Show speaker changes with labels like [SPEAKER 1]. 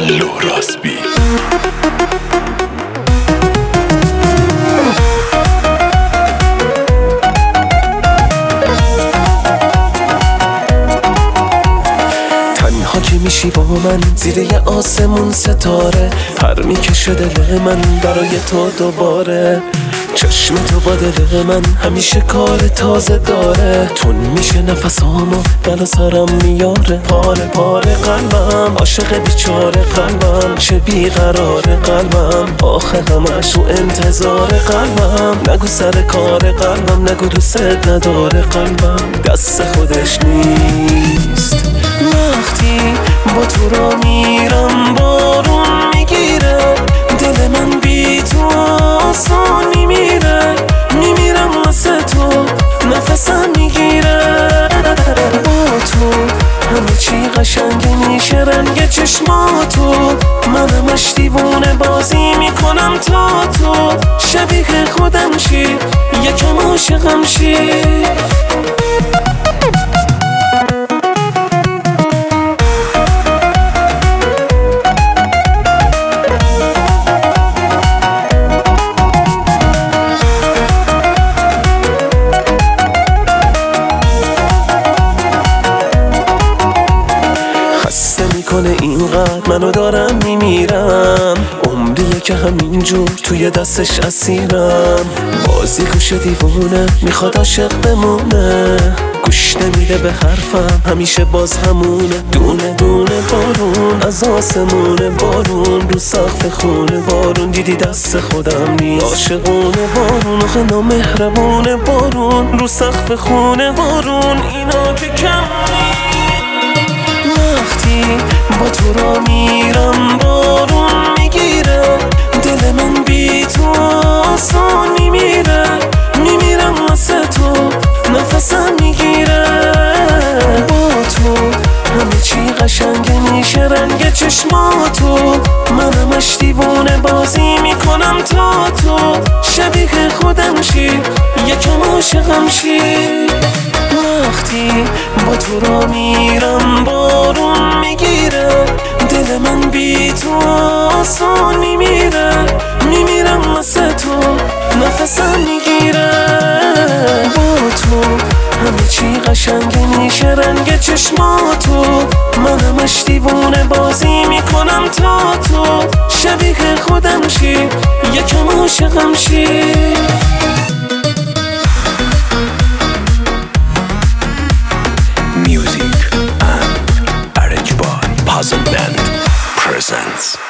[SPEAKER 1] لوراسبی.
[SPEAKER 2] تنها که میشی با من زیر یه آسمون ستاره، پر میکشه دل من برای تو دوباره. چشم تو با دل من همیشه کار تازه داره، تون میشه نفسامو دل و سرم میاره. پاره پاره قلبم عاشق بیچاره قلبم، چه بیقراره قلبم آخه همش تو انتظار قلبم. نگو سر کار قلبم، نگو دوست نداره قلبم، دست خودش نیست. وقتی با تو را میرم بارون میگیره، دل من بی تو آسان میمیره. میمیرم واسه تو نفسم میگیره. با تو همه چی قشنگه میشه، رنگ چشماتو من همش دیوونه بازی میکنم تا تو شبیه خودم شی، یکم عاشقم شی. میکنه اینقدر منو دارم میمیرم، عمریه که همینجور توی دستش اسیرم. بازی گوش دیوونه میخواد عاشق بمونه، گوش نمیده به حرفم همیشه باز همونه. دونه دونه بارون از آسمونه، بارون رو سقف خونه، بارون دیدی دست خودم نیست. عاشقونه بارون آخه نامهربونه، بارون رو سقف خونه، بارون اینا که کم نیست. وقتی با تو را میرم بارون میگیره، دل من بی تو آسان میمیره. میمیرم واسه تو نفسم میگیره. با تو همه چی قشنگه میشه، رنگ چشماتو من همش دیوونه بازی میکنم تا تو شبیه خودم شی، یکم عاشقم شی. وقتی با تو را میرم بارون میگیره، دل من بی تو آسان میمیره. میمیرم واسه تو نفسم میگیره. با تو همه چی قشنگه میشه، رنگ چشماتو من همش دیوونه بازی میکنم تا تو شبیه خودم شی، یکم عاشقم شی.
[SPEAKER 1] Music and arranged by Puzzle Band presents